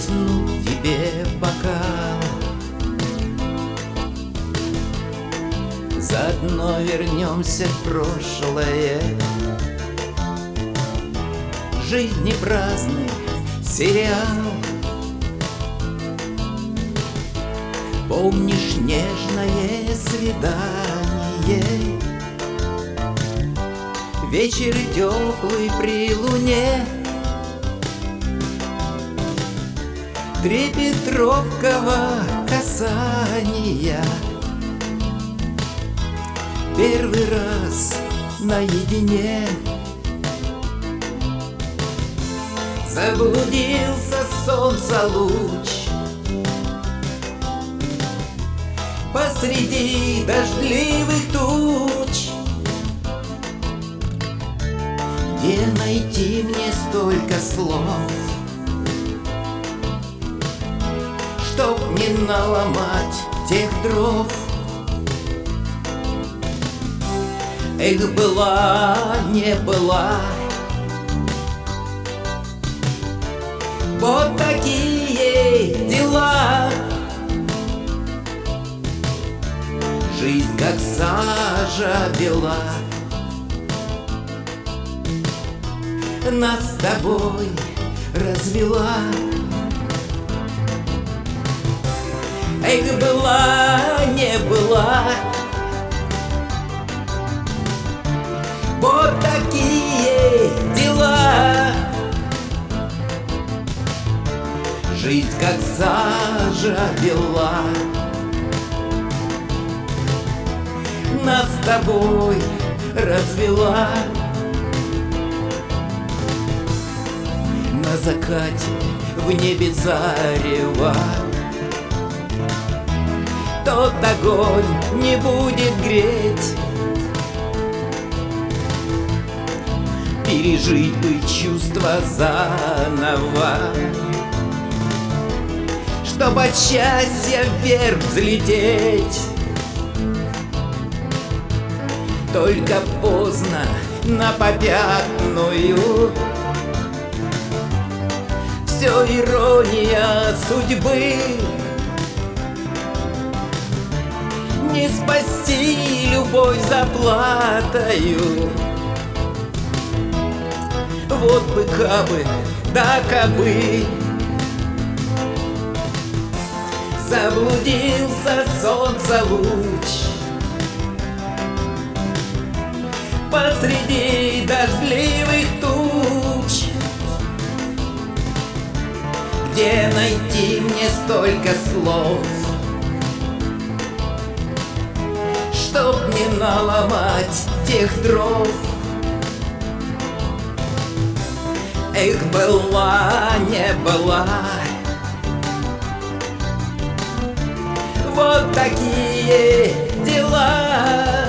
плесну тебе бокал, заодно вернемся в прошлое. Жизни праздный сериал. Помнишь нежное свидание, вечер теплый при луне, трепет робкого касания, первый раз наедине. Заблудился солнца луч посреди дождливых туч. Где найти мне столько слов, чтоб не наломать тех дров? Эх, была, не была, вот такие дела. Жизнь как сажа бела, нас с тобой развела. Эх, была, не была, вот такие дела. Жизнь как сажа бела, нас с тобой развела. На закате в небе зарева тот огонь не будет греть. Пережить бы чувства заново, чтоб от счастья вверх взлететь. Только поздно на попятную, все ирония судьбы. Не спасти любовь заплатою. Вот бы кабы, да кабы. Заблудился солнца луч посреди дождливых туч. Где найти мне столько слов, чтоб не наломать тех дров? Эх, была, не была, вот такие дела.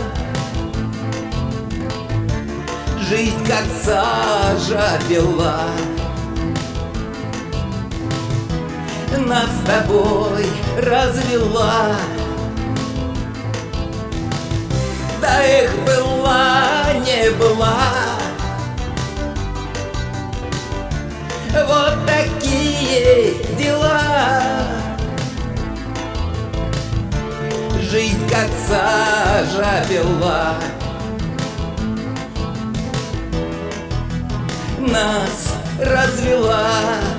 Жизнь как сажа бела, нас с тобой развела. Да эх, была, не была, вот такие дела. Жизнь как сажа бела, нас развела.